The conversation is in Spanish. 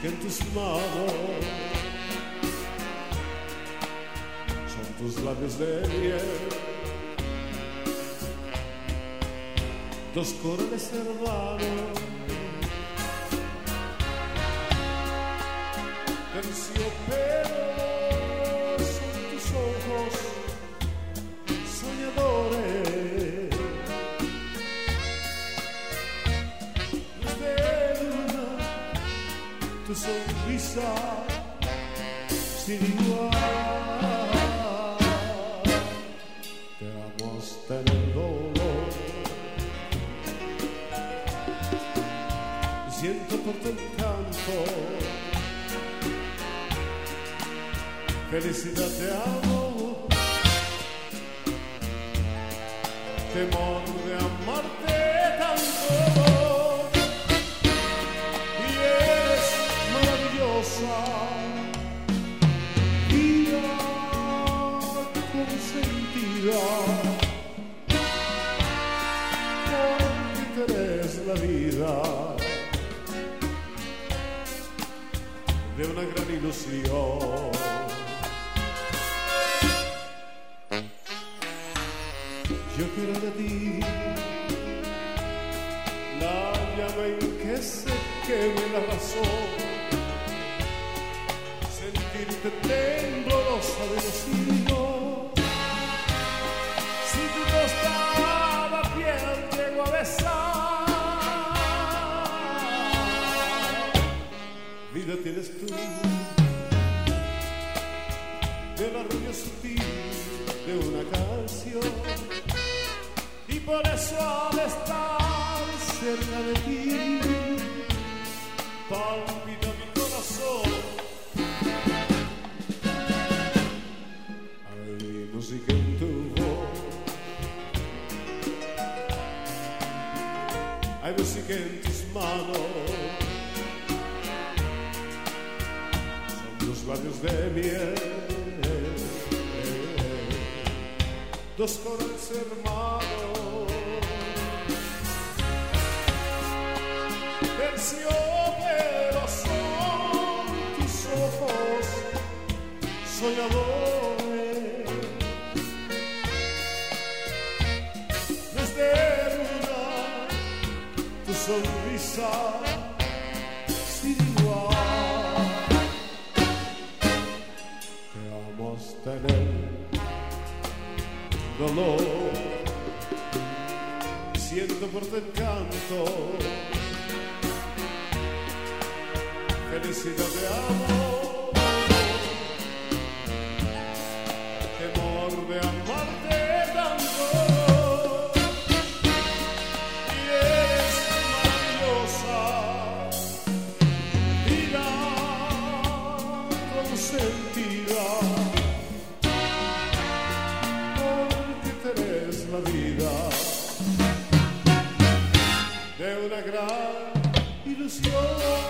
música en tus manos, son tus labios de miel, dos corales hermanos, terciopelo son tus ojos soñadores, luz de luna, tu sonrisa sin igual. Te amo hasta en el dolor, siento por tu encanto, felicidad te amo, temor de amarte tanto, y eres maravillosa, vida consentida, porque tú eres la vida de una gran ilusión. Yo quiero de ti la llama en que se queme la razón, sentirte temblorosa de vacío, si tu tostada piel llego a besar. Vida tienes tú del arrullo sutil de una canción, y por eso al estar cerca de ti palpita mi corazón. Hay música en tu voz, hay música en tus manos, son tus labios de miel, dos corales hermanos, terciopelo son tus ojos soñadores, desde luna tu sonrisa sin igual. Te amo hasta en el dolor, siento por tu encanto, felicidad te amo, temor de amarte tanto, y eres maravillosa, vida consentida, eres la vida de una gran ilusión.